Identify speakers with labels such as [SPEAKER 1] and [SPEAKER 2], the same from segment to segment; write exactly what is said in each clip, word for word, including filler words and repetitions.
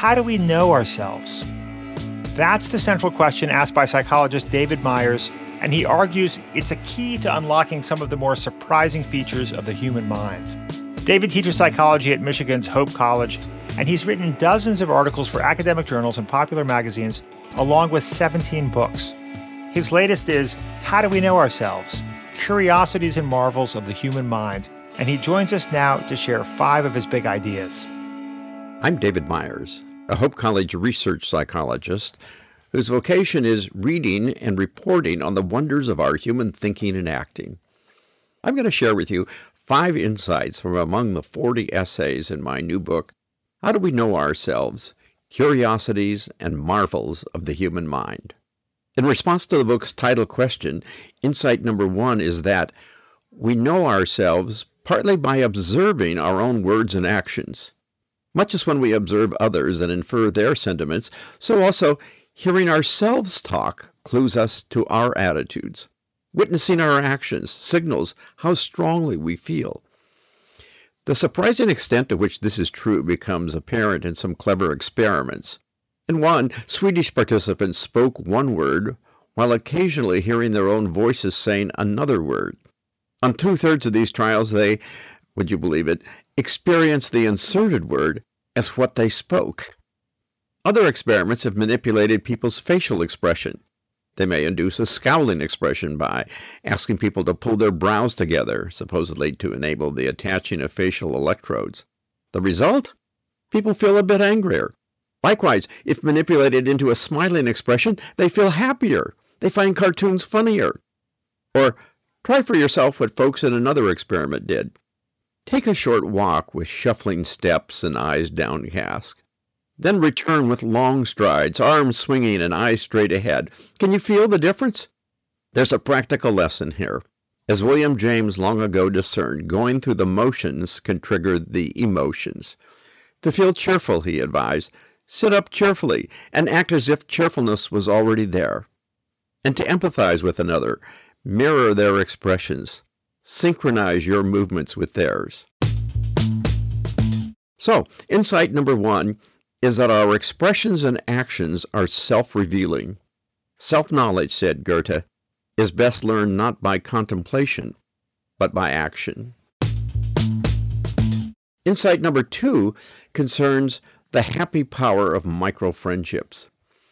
[SPEAKER 1] how do we know ourselves? That's the central question asked by psychologist David Myers, and he argues it's a key to unlocking some of the more surprising features of the human mind. David teaches psychology at Michigan's Hope College, and he's written dozens of articles for academic journals and popular magazines, along with seventeen books. His latest is How Do We Know Ourselves? Curiosities and Marvels of the Human Mind, and he joins us now to share five of his big ideas.
[SPEAKER 2] I'm David Myers, a Hope College research psychologist whose vocation is reading and reporting on the wonders of our human thinking and acting. I'm going to share with you five insights from among the forty essays in my new book, How Do We Know Ourselves? Curiosities and Marvels of the Human Mind. In response to the book's title question, insight number one is that we know ourselves partly by observing our own words and actions. Much as when we observe others and infer their sentiments, so also hearing ourselves talk clues us to our attitudes. Witnessing our actions signals how strongly we feel. The surprising extent to which this is true becomes apparent in some clever experiments. In one, Swedish participants spoke one word while occasionally hearing their own voices saying another word. On two-thirds of these trials, they, would you believe it, experienced the inserted word as what they spoke. Other experiments have manipulated people's facial expression. They may induce a scowling expression by asking people to pull their brows together, supposedly to enable the attaching of facial electrodes. The result? People feel a bit angrier. Likewise, if manipulated into a smiling expression, they feel happier. They find cartoons funnier. Or try for yourself what folks in another experiment did. Take a short walk with shuffling steps and eyes downcast. Then return with long strides, arms swinging and eyes straight ahead. Can you feel the difference? There's a practical lesson here. As William James long ago discerned, going through the motions can trigger the emotions. To feel cheerful, he advised, sit up cheerfully and act as if cheerfulness was already there. And to empathize with another, mirror their expressions. Synchronize your movements with theirs. So, insight number one is that our expressions and actions are self-revealing. Self-knowledge, said Goethe, is best learned not by contemplation, but by action. Insight number two concerns the happy power of micro-friendships.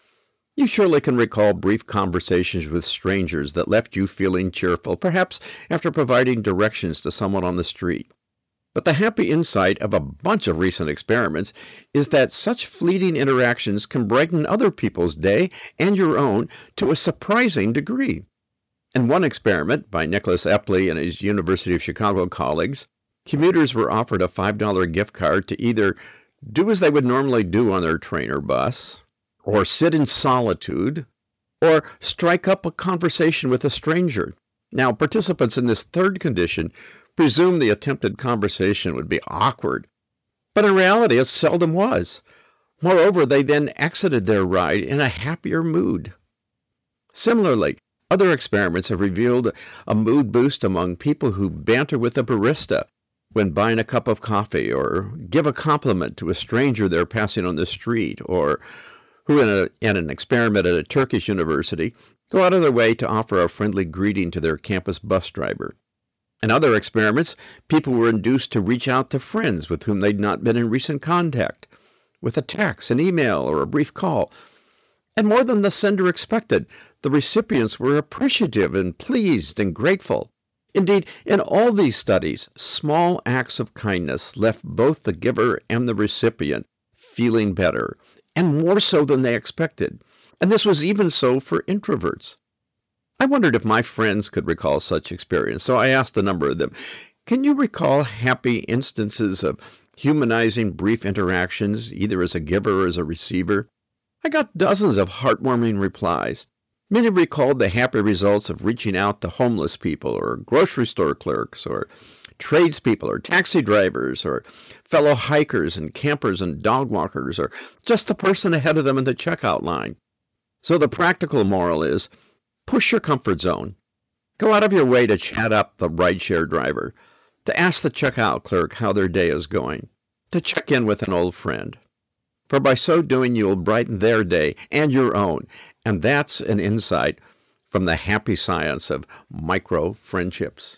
[SPEAKER 2] You surely can recall brief conversations with strangers that left you feeling cheerful, perhaps after providing directions to someone on the street. But the happy insight of a bunch of recent experiments is that such fleeting interactions can brighten other people's day and your own to a surprising degree. In one experiment by Nicholas Epley and his University of Chicago colleagues, commuters were offered a five dollar gift card to either do as they would normally do on their train or bus, or sit in solitude, or strike up a conversation with a stranger. Now, participants in this third condition presume the attempted conversation would be awkward, but in reality it seldom was. Moreover, they then exited their ride in a happier mood. Similarly, other experiments have revealed a mood boost among people who banter with a barista when buying a cup of coffee, or give a compliment to a stranger they're passing on the street, or who in, a, in an experiment at a Turkish university go out of their way to offer a friendly greeting to their campus bus driver. In other experiments, people were induced to reach out to friends with whom they'd not been in recent contact, with a text, an email, or a brief call. And more than the sender expected, the recipients were appreciative and pleased and grateful. Indeed, in all these studies, small acts of kindness left both the giver and the recipient feeling better, and more so than they expected. And this was even so for introverts. I wondered if my friends could recall such experience, so I asked a number of them, can you recall happy instances of humanizing brief interactions, either as a giver or as a receiver? I got dozens of heartwarming replies. Many recalled the happy results of reaching out to homeless people, or grocery store clerks, or tradespeople, or taxi drivers, or fellow hikers and campers and dog walkers, or just the person ahead of them in the checkout line. So the practical moral is, push your comfort zone. Go out of your way to chat up the rideshare driver, to ask the checkout clerk how their day is going, to check in with an old friend. for by so doing you will brighten their day and your own. And that's an insight from the happy science of micro-friendships.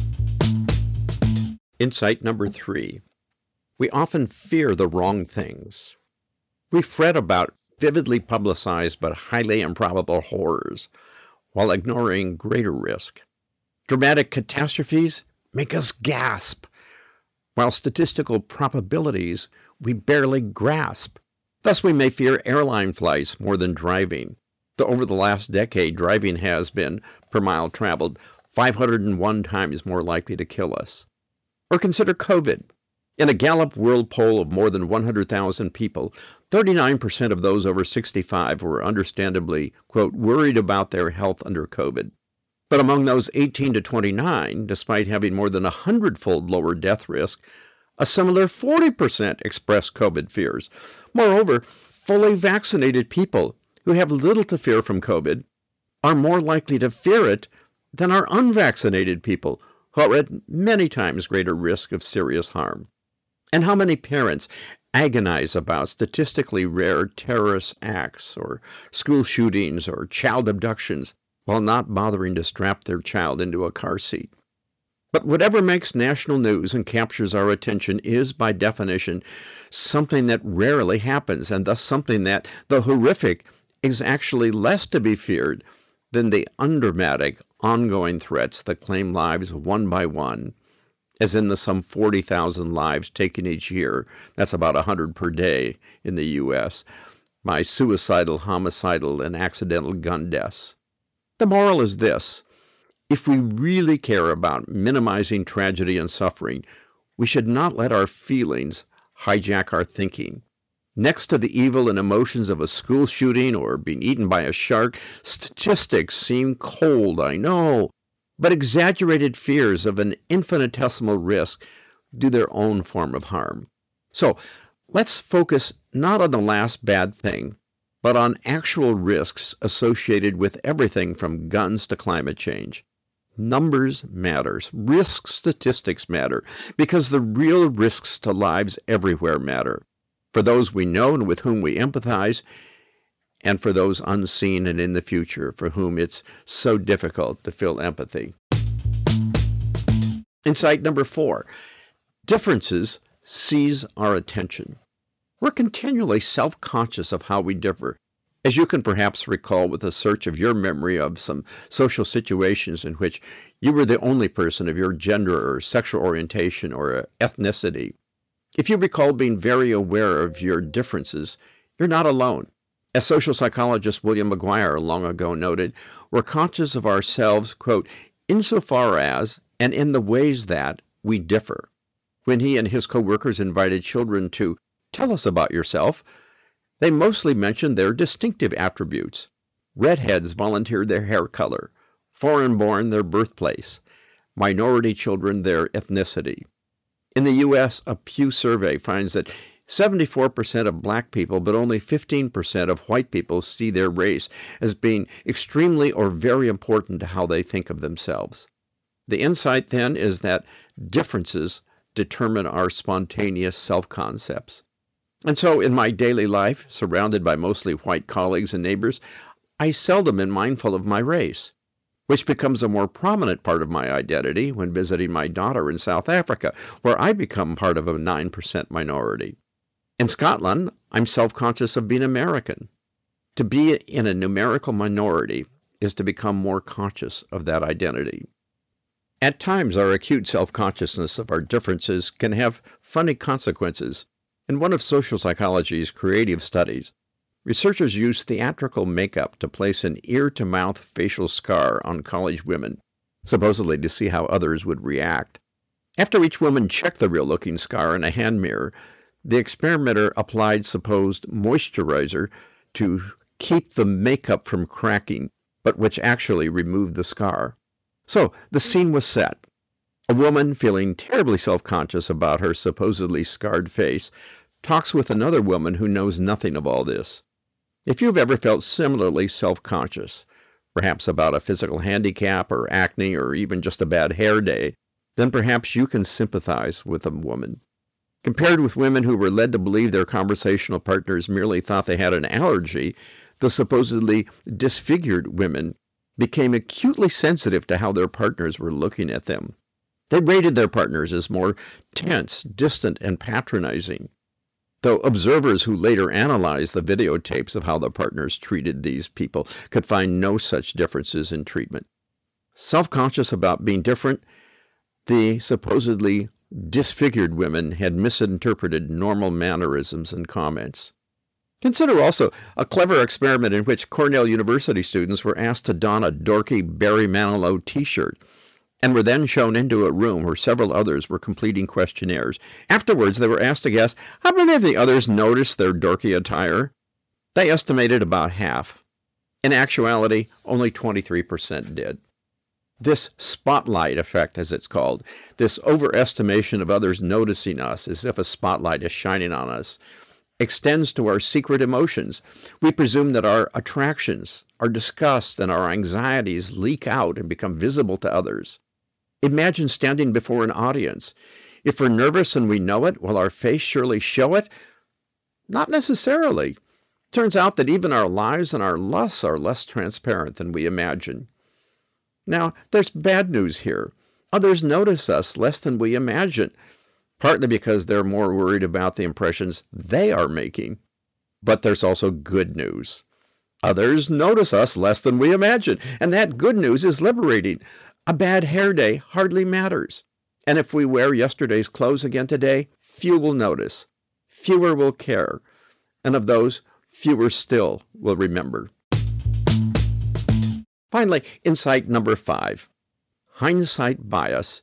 [SPEAKER 2] Insight number three. We often fear the wrong things. We fret about vividly publicized but highly improbable horrors, while ignoring greater risk. Dramatic catastrophes make us gasp, while statistical probabilities we barely grasp. Thus we may fear airline flights more than driving. Though over the last decade, driving has been, per mile traveled, five hundred one times more likely to kill us. Or consider COVID. In a Gallup World Poll of more than one hundred thousand people, thirty-nine percent of those over sixty-five were understandably, quote, worried about their health under COVID. But among those eighteen to twenty-nine, despite having more than a hundredfold lower death risk, a similar forty percent expressed COVID fears. Moreover, fully vaccinated people who have little to fear from COVID are more likely to fear it than are unvaccinated people who are at many times greater risk of serious harm. And how many parents agonize about statistically rare terrorist acts or school shootings or child abductions while not bothering to strap their child into a car seat? But whatever makes national news and captures our attention is, by definition, something that rarely happens, and thus something that, though horrific, is actually less to be feared than the undramatic, ongoing threats that claim lives one by one, as in the some forty thousand lives taken each year, that's about one hundred per day in the U S, by suicidal, homicidal, and accidental gun deaths. The moral is this: if we really care about minimizing tragedy and suffering, we should not let our feelings hijack our thinking. Next to the evil and emotions of a school shooting or being eaten by a shark, statistics seem cold, I know, but exaggerated fears of an infinitesimal risk do their own form of harm. So let's focus not on the last bad thing, but on actual risks associated with everything from guns to climate change. Numbers matters. Risk statistics matter because the real risks to lives everywhere matter. For those we know and with whom we empathize, and for those unseen and in the future for whom it's so difficult to feel empathy. Insight number four, differences seize our attention. We're continually self-conscious of how we differ. As you can perhaps recall with a search of your memory of some social situations in which you were the only person of your gender or sexual orientation or ethnicity. If you recall being very aware of your differences, you're not alone. As social psychologist William McGuire long ago noted, we're conscious of ourselves, quote, insofar as and in the ways that we differ. When he and his co-workers invited children to tell us about yourself, they mostly mentioned their distinctive attributes. Redheads volunteered their hair color, foreign-born their birthplace, minority children their ethnicity. In the U S, a Pew survey finds that seventy-four percent of black people, but only fifteen percent of white people see their race as being extremely or very important to how they think of themselves. The insight, then, is that differences determine our spontaneous self-concepts. And so, in my daily life, surrounded by mostly white colleagues and neighbors, I seldom am mindful of my race, which becomes a more prominent part of my identity when visiting my daughter in South Africa, where I become part of a nine percent minority. In Scotland, I'm self-conscious of being American. To be in a numerical minority is to become more conscious of that identity. At times, our acute self-consciousness of our differences can have funny consequences. In one of social psychology's creative studies, researchers used theatrical makeup to place an ear-to-mouth facial scar on college women, supposedly to see how others would react. After each woman checked the real-looking scar in a hand mirror, the experimenter applied supposed moisturizer to keep the makeup from cracking, but which actually removed the scar. So the scene was set. A woman, feeling terribly self-conscious about her supposedly scarred face, talks with another woman who knows nothing of all this. If you've ever felt similarly self-conscious, perhaps about a physical handicap or acne or even just a bad hair day, then perhaps you can sympathize with a woman. Compared with women who were led to believe their conversational partners merely thought they had an allergy, the supposedly disfigured women became acutely sensitive to how their partners were looking at them. They rated their partners as more tense, distant, and patronizing, though observers who later analyzed the videotapes of how the partners treated these people could find no such differences in treatment. Self-conscious about being different, the supposedly disfigured women had misinterpreted normal mannerisms and comments. Consider also a clever experiment in which Cornell University students were asked to don a dorky Barry Manilow t-shirt and were then shown into a room where several others were completing questionnaires. Afterwards, they were asked to guess how many of the others noticed their dorky attire. They estimated about half. In actuality, only twenty-three percent did. This spotlight effect, as it's called, this overestimation of others noticing us as if a spotlight is shining on us, extends to our secret emotions. We presume that our attractions, our disgust, and our anxieties leak out and become visible to others. Imagine standing before an audience. If we're nervous and we know it, will our face surely show it? Not necessarily. Turns out that even our lives and our lusts are less transparent than we imagine. Now, there's bad news here. Others notice us less than we imagine, partly because they're more worried about the impressions they are making. But there's also good news. Others notice us less than we imagine, and that good news is liberating. A bad hair day hardly matters. And if we wear yesterday's clothes again today, few will notice, fewer will care, and of those, fewer still will remember. Finally, insight number five. Hindsight bias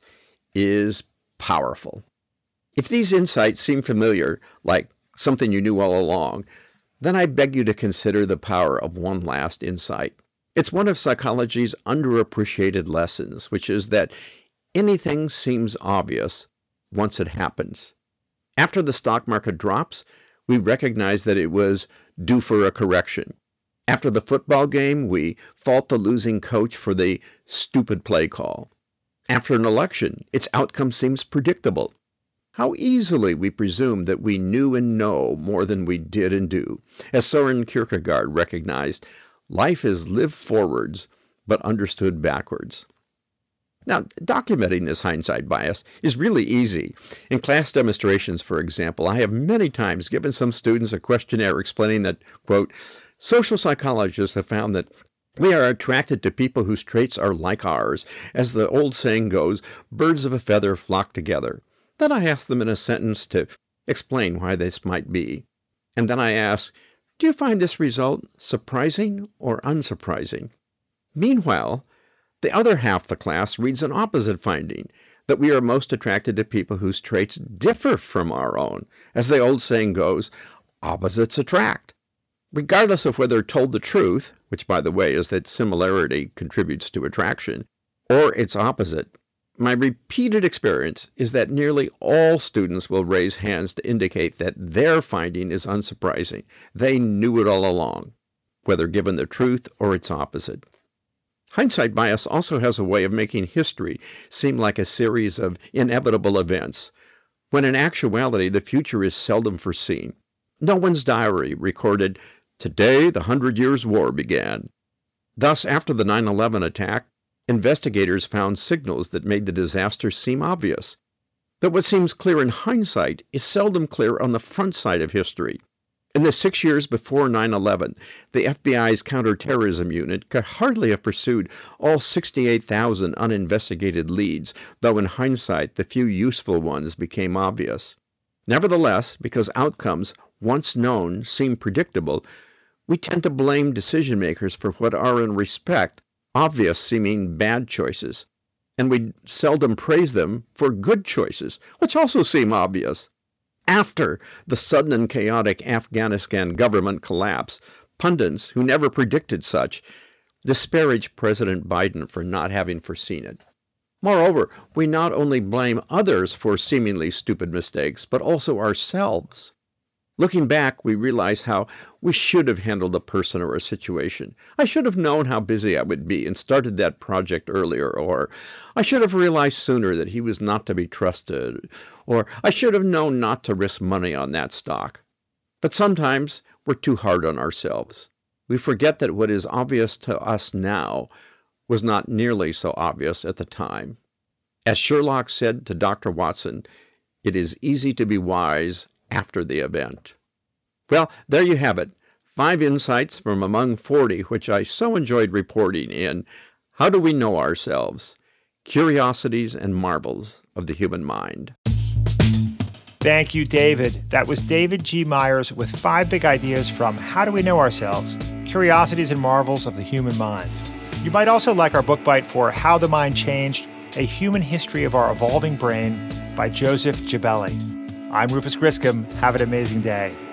[SPEAKER 2] is powerful. If these insights seem familiar, like something you knew all along, then I beg you to consider the power of one last insight. It's one of psychology's underappreciated lessons, which is that anything seems obvious once it happens. After the stock market drops, we recognize that it was due for a correction. After the football game, we fault the losing coach for the stupid play call. After an election, its outcome seems predictable. How easily we presume that we knew and know more than we did and do. As Søren Kierkegaard recognized, life is lived forwards, but understood backwards. Now, documenting this hindsight bias is really easy. In class demonstrations, for example, I have many times given some students a questionnaire explaining that, quote, social psychologists have found that we are attracted to people whose traits are like ours. As the old saying goes, birds of a feather flock together. Then I ask them in a sentence to explain why this might be. And then I ask, do you find this result surprising or unsurprising? Meanwhile, the other half of the class reads an opposite finding, that we are most attracted to people whose traits differ from our own. As the old saying goes, opposites attract. Regardless of whether told the truth, which by the way is that similarity contributes to attraction, or its opposite, my repeated experience is that nearly all students will raise hands to indicate that their finding is unsurprising. They knew it all along, whether given the truth or its opposite. Hindsight bias also has a way of making history seem like a series of inevitable events, when in actuality the future is seldom foreseen. No one's diary recorded, "Today the Hundred Years' War began." Thus, after the nine eleven attack, investigators found signals that made the disaster seem obvious. But what seems clear in hindsight is seldom clear on the front side of history. In the six years before nine eleven, the F B I's counterterrorism unit could hardly have pursued all sixty-eight thousand uninvestigated leads, though in hindsight the few useful ones became obvious. Nevertheless, because outcomes, once known, seem predictable, we tend to blame decision-makers for what are, in respect, obvious-seeming bad choices, and we seldom praise them for good choices, which also seem obvious. After the sudden and chaotic Afghanistan government collapse, pundits, who never predicted such, disparaged President Biden for not having foreseen it. Moreover, we not only blame others for seemingly stupid mistakes, but also ourselves. Looking back, we realize how we should have handled a person or a situation. I should have known how busy I would be and started that project earlier, or I should have realized sooner that he was not to be trusted, or I should have known not to risk money on that stock. But sometimes we're too hard on ourselves. We forget that what is obvious to us now was not nearly so obvious at the time. As Sherlock said to Doctor Watson, it is easy to be wise after the event. Well, there you have it. Five insights from among forty, which I so enjoyed reporting in How Do We Know Ourselves? Curiosities and Marvels of the Human Mind.
[SPEAKER 1] Thank you, David. That was David G. Myers with five big ideas from How Do We Know Ourselves? Curiosities and Marvels of the Human Mind. You might also like our book bite for How the Mind Changed, A Human History of Our Evolving Brain by Joseph Gibelli. I'm Rufus Griscom. Have an amazing day.